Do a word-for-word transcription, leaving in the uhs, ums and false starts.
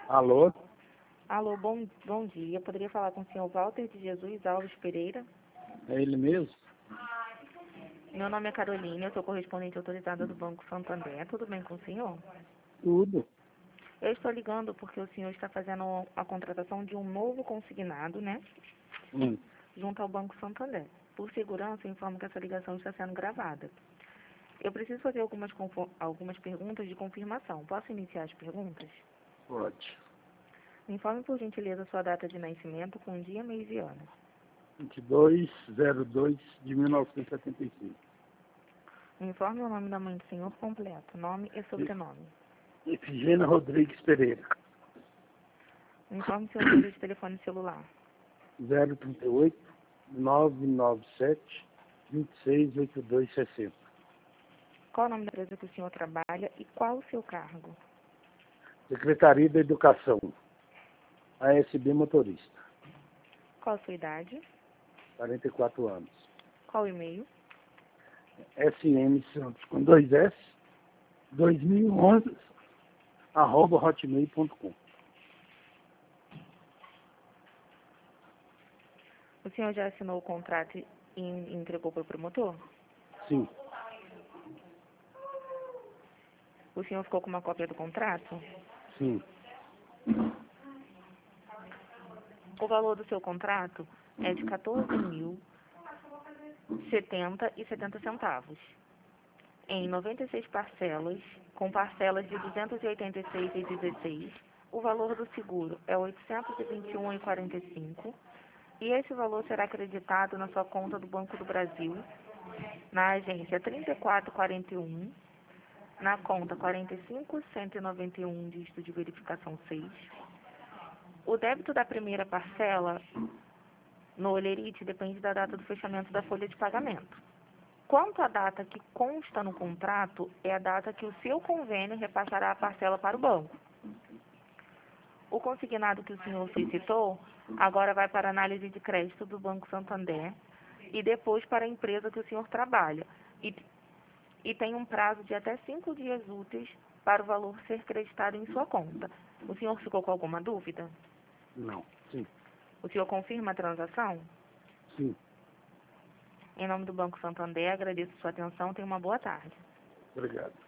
Alô? Alô, bom, bom dia. Poderia falar com o senhor Walter de Jesus Alves Pereira? É ele mesmo? Meu nome é Carolina, eu sou correspondente autorizada do Banco Santander. Tudo bem com o senhor? Tudo. Eu estou ligando porque o senhor está fazendo a contratação de um novo consignado, né? Hum. Junto ao Banco Santander. Por segurança, eu informo que essa ligação está sendo gravada. Eu preciso fazer algumas, algumas perguntas de confirmação. Posso iniciar as perguntas? Pode. Me informe, por gentileza, sua data de nascimento com dia, mês e ano. vinte e dois zero dois de mil novecentos e setenta e cinco. Me informe o nome da mãe do senhor completo, nome e sobrenome. Efigênia Rodrigues Pereira. Me informe seu número de telefone celular. zero trinta e oito, nove nove sete, vinte e seis, oitenta e dois sessenta. Qual o nome da empresa que o senhor trabalha e qual o seu cargo? Secretaria da Educação. A S B Motorista. Qual a sua idade? quarenta e quatro anos. Qual o e-mail? S M Santos com dois S, dois mil e onze, arroba hotmail ponto com. O senhor já assinou o contrato e entregou para o promotor? Sim. O senhor ficou com uma cópia do contrato? Sim. O valor do seu contrato é de quatorze mil e setenta e setenta centavos. Em noventa e seis parcelas, com parcelas de duzentos e oitenta e seis e dezesseis, o valor do seguro é oitocentos e vinte e um e quarenta e cinco, e esse valor será acreditado na sua conta do Banco do Brasil, na agência trinta e quatro quarenta e um, na conta quarenta e cinco cento e noventa e um, dígito de verificação seis. O débito da primeira parcela no Olerite depende da data do fechamento da folha de pagamento. Quanto à data que consta no contrato, é a data que o seu convênio repassará a parcela para o banco. O consignado que o senhor solicitou agora vai para a análise de crédito do Banco Santander e depois para a empresa que o senhor trabalha. E, e tem um prazo de até cinco dias úteis para o valor ser creditado em sua conta. O senhor ficou com alguma dúvida? Não. Sim. O senhor confirma a transação? Sim. Em nome do Banco Santander, agradeço sua atenção. Tenha uma boa tarde. Obrigado.